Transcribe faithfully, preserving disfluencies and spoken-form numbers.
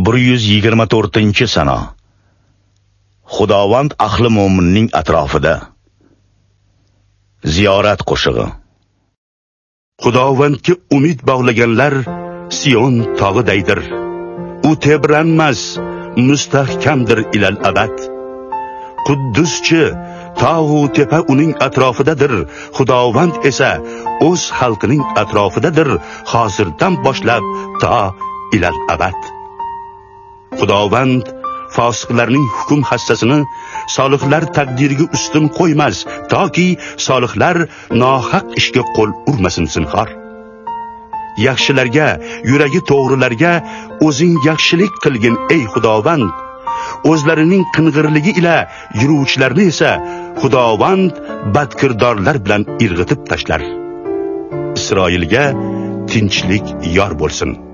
bir yuz yigirma to'rtinchi sana. Xudovand ahli mo'minning atrofida. Ziyorat qo'shig'i. Xudovandga umid bog'laganlar Sion tog'idaydir. U tebranmas, mustahkamdir ilal abad. Qudduschi tog'u tepa uning atrofidadir. Xudovand esa o'z xalqining atrofidadir, hozirdan boshlab to ilal abad. Xudovand fosiqlarning hukm hassasini solihlar taqdiriga ustun qo'ymas, toki solihlar nohaq ishga qo'l urmasin zinhor. Yaxshilarga, yuragi to'g'rilarga o'zing yaxshilik qilgin ey Xudovand. O'zlarining qing'irligi ila yuruvchilarni esa Xudovand badkirdorlar bilan irg'itib tashlar. Isroilga tinchlik yor bo'lsin.